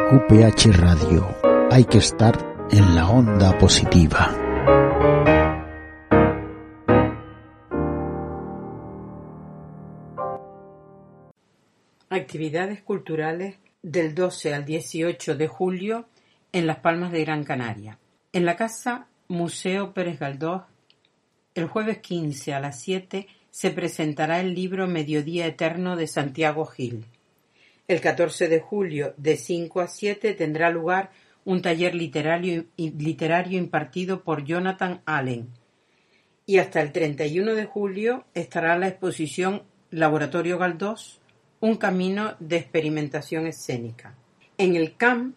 QPH Radio. Hay que estar en la onda positiva. Actividades culturales del 12 al 18 de julio en Las Palmas de Gran Canaria. En la Casa Museo Pérez Galdós, el jueves 15 a las 7 se presentará el libro Mediodía Eterno de Santiago Gil. El 14 de julio, de 5 a 7, tendrá lugar un taller literario impartido por Jonathan Allen. Y hasta el 31 de julio estará la exposición Laboratorio Galdós, un camino de experimentación escénica. En el CAM,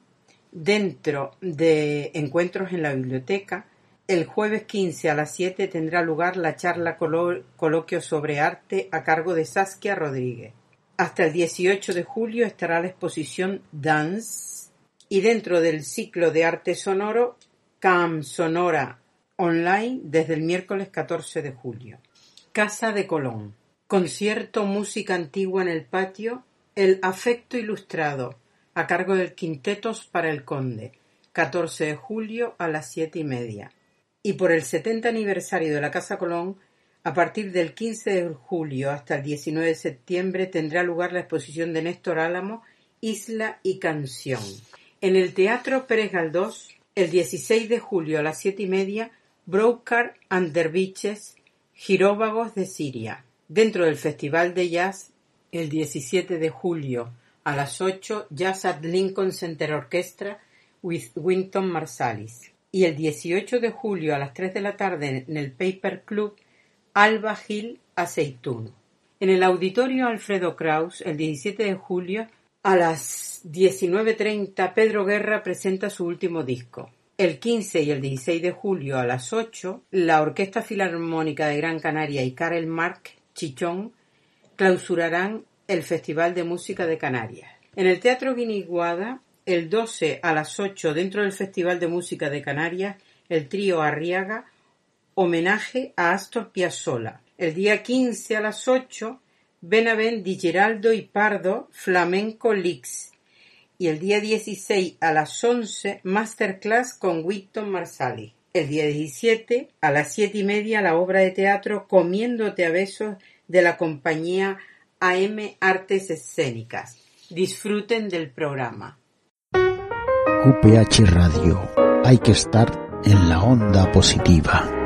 dentro de Encuentros en la Biblioteca, el jueves 15 a las 7 tendrá lugar la charla coloquio sobre arte a cargo de Saskia Rodríguez. Hasta el 18 de julio estará la exposición Dance y dentro del ciclo de arte sonoro, CAM Sonora Online desde el miércoles 14 de julio. Casa de Colón. Concierto Música Antigua en el Patio, El Afecto Ilustrado, a cargo del Quintetos para el Conde, 14 de julio a las 7:30. Y por el 70 aniversario de la Casa Colón, a partir del 15 de julio hasta el 19 de septiembre tendrá lugar la exposición de Néstor Álamo, Isla y Canción. En el Teatro Pérez Galdós, el 16 de julio a las 7:30, Broker and Derviches, Giróvagos de Siria. Dentro del Festival de Jazz, el 17 de julio a las 8, Jazz at Lincoln Center Orchestra with Wynton Marsalis. Y el 18 de julio a las 3 de la tarde en el Paper Club, Alba Gil Aceituno. En el Auditorio Alfredo Kraus, el 17 de julio a las 19:30, Pedro Guerra presenta su último disco. El 15 y el 16 de julio a las 8, la Orquesta Filarmónica de Gran Canaria y Karel Marc Chichón clausurarán el Festival de Música de Canarias. En el Teatro Guiniguada, el 12 a las 8, dentro del Festival de Música de Canarias, el trío Arriaga, homenaje a Astor Piazzolla. El día 15 a las 8, Benavent Di Giraldo y Pardo, Flamenco Licks. Y el día 16 a las 11, Masterclass con Wynton Marsalis. El día 17, a las 7:30, la obra de teatro Comiéndote a besos de la compañía AM Artes Escénicas. Disfruten del programa. QPH Radio. Hay que estar en la onda positiva.